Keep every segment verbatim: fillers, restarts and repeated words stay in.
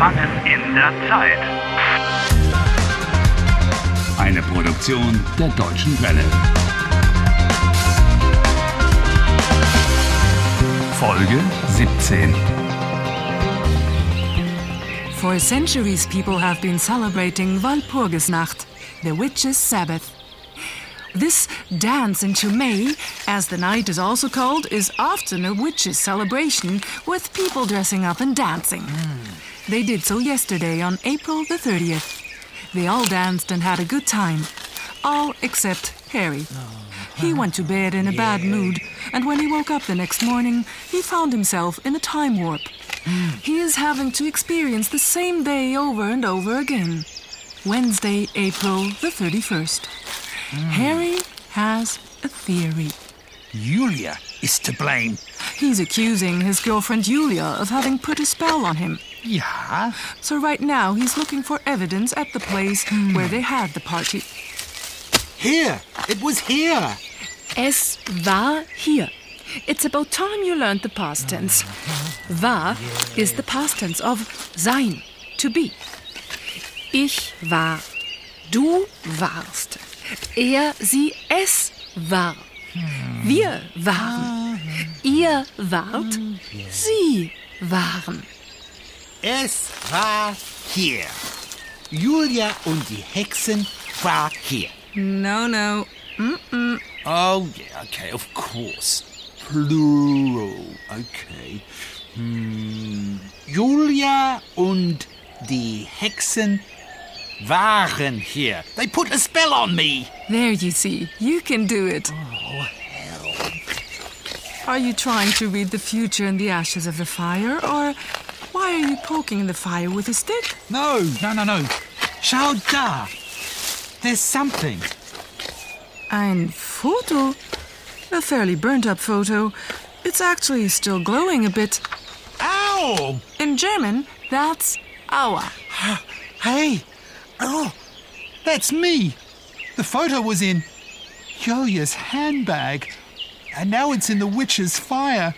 Gefangen in der Zeit. Eine Produktion der Deutschen Welle. Folge siebzehn. For centuries, people have been celebrating Walpurgisnacht, the witches' Sabbath. This dance into May, as the night is also called, is often a witches' celebration with people dressing up and dancing. Mm. They did so yesterday on April the thirtieth. They all danced and had a good time. All except Harry. Oh. He went to bed in a yeah. bad mood, and when he woke up the next morning, he found himself in a time warp. Mm. He is having to experience the same day over and over again. Wednesday, April the thirty-first. Mm. Harry has a theory. Julia is to blame. He's accusing his girlfriend Julia of having put a spell on him. Ja. So right now he's looking for evidence at the place mm. where they had the party. Here. It was here. Es war hier. It's about time you learned the past tense. War yeah. is the past tense of sein, to be. Ich war. Du warst. Er, sie, es war. Wir waren. Ihr wart. Sie waren. Es war hier. Julia und die Hexen war hier. No, no. Mm-mm. Oh, yeah, okay, of course. Plural. Okay. Hm. Julia und die Hexen waren hier. They put a spell on me. There you see. You can do it. Oh, hell. Are you trying to read the future in the ashes of the fire, or why are you poking the fire with a stick? No, no, no, no. Schau da. There's something. Ein Foto? A fairly burnt-up photo. It's actually still glowing a bit. Ow! In German, that's aua. Hey! Oh, that's me. The photo was in Julia's handbag, and now it's in the witch's fire.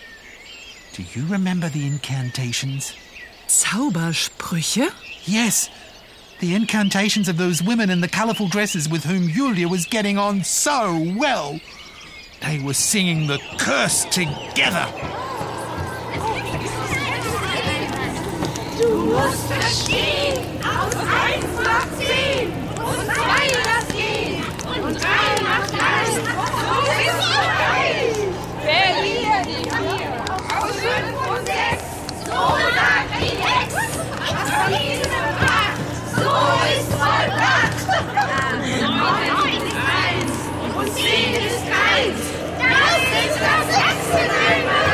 Do you remember the incantations? Zaubersprüche? Yes, the incantations of those women in the colourful dresses with whom Julia was getting on so well. They were singing the curse together. Du musst verstehen, aus eins macht zehn, und zwei das gehen, und drei macht eins, so ist vorbei. Verlier die vier, aus fünf und sechs, so sagt die Hex, aus diesem Pakt, so ist vollbracht. Neun ist eins, und zehn ist eins, das ist das Hexeneinmal.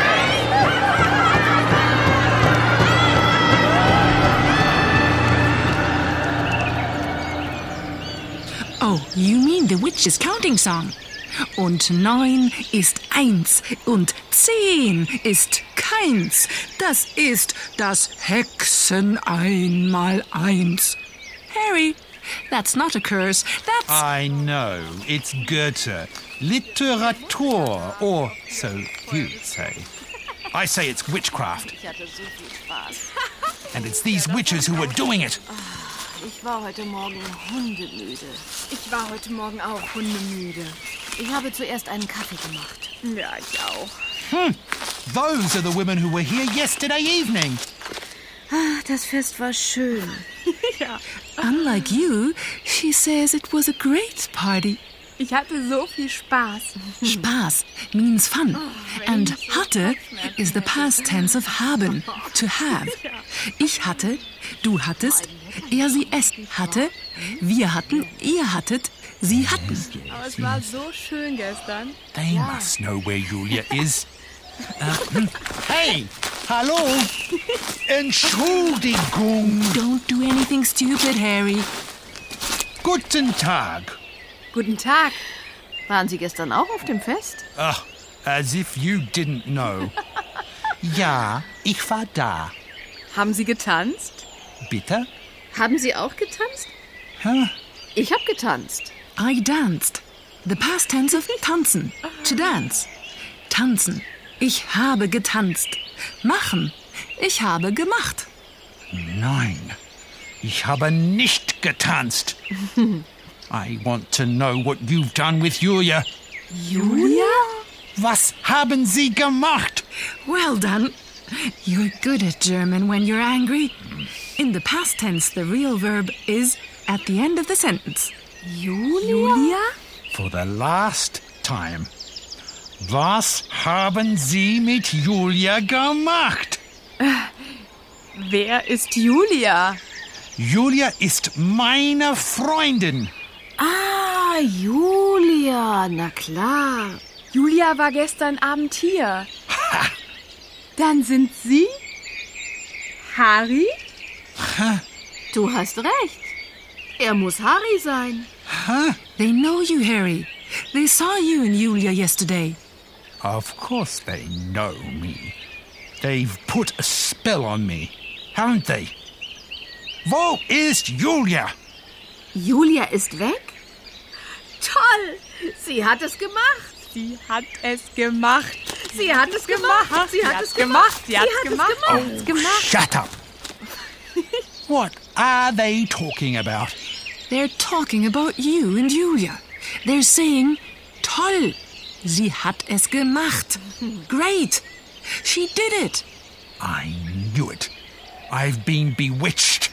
Oh, you mean the witch's counting song. Und neun ist eins und zehn ist keins. Das ist das Hexen einmal eins. Harry, that's not a curse. That's... I know. It's Goethe. Literatur, or so you say. I say it's witchcraft. Ich hatte so viel Spaß. And it's these witches who are doing it. Ich war heute Morgen hundemüde. Ich war heute Morgen auch hundemüde. Ich habe zuerst einen Kaffee gemacht. Ja, ich auch. Hmm. Those are the women who were here yesterday evening. Ah, das Fest war schön. Ja. Unlike you, she says it was a great party. Ich hatte so viel Spaß. Spaß means fun. And hatte is the past tense of haben, to have. Ich hatte, du hattest, er, sie, es hatte, wir hatten, ihr hattet, sie hatten. Aber es war so schön gestern. They Ja. must know where Julia is. Uh, hey, hallo. Entschuldigung. Don't do anything stupid, Harry. Guten Tag. Guten Tag. Waren Sie gestern auch auf dem Fest? Ach, as if you didn't know. Ja, ich war da. Haben Sie getanzt? Bitte? Haben Sie auch getanzt? Huh? Ich habe getanzt. I danced. The past tense of tanzen. To dance. Tanzen. Ich habe getanzt. Machen. Ich habe gemacht. Nein, ich habe nicht getanzt. I want to know what you've done with Julia. Julia? Was haben Sie gemacht? Well done. You're good at German when you're angry. In the past tense, the real verb is at the end of the sentence. Julia? Julia? For the last time. Was haben Sie mit Julia gemacht? Wer ist Julia? Julia ist meine Freundin. Ah, Julia, na klar. Julia war gestern Abend hier. Dann sind Sie Harry? Du hast recht. Er muss Harry sein. They know you, Harry. They saw you and Julia yesterday. Of course they know me. They've put a spell on me, haven't they? Wo ist Julia? Julia ist weg? Toll! Sie hat es gemacht. Sie hat es gemacht. Sie hat es gemacht. Sie hat es gemacht. Sie hat es gemacht. Sie hat es gemacht. Shut up! What are they talking about? They're talking about you and Julia. They're saying, toll, sie hat es gemacht. Great, she did it. I knew it. I've been bewitched.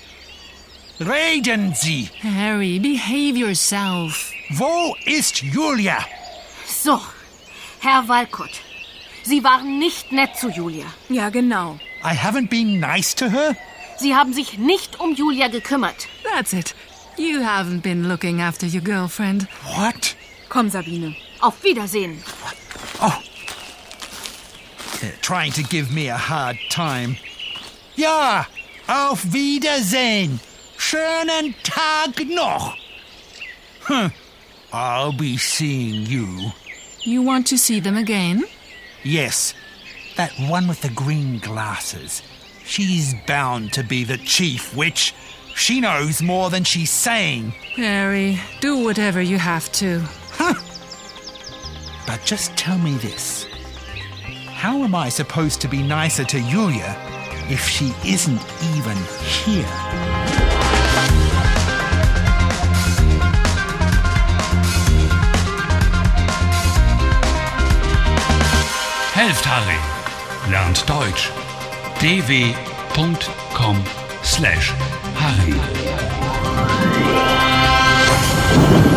Reden Sie! Harry, behave yourself. Wo ist Julia? So, Herr Walcott, Sie waren nicht nett zu Julia. Ja, genau. I haven't been nice to her? Sie haben sich nicht um Julia gekümmert. That's it. You haven't been looking after your girlfriend. What? Komm, Sabine. Auf Wiedersehen. Oh. They're trying to give me a hard time. Ja, auf Wiedersehen. Schönen Tag noch. Huh. I'll be seeing you. You want to see them again? Yes, that one with the green glasses. She's bound to be the chief witch. She knows more than she's saying. Harry, do whatever you have to. Huh. But just tell me this. How am I supposed to be nicer to Julia if she isn't even here? Helft Harry. Lernt Deutsch. d w punkt com slash Harry.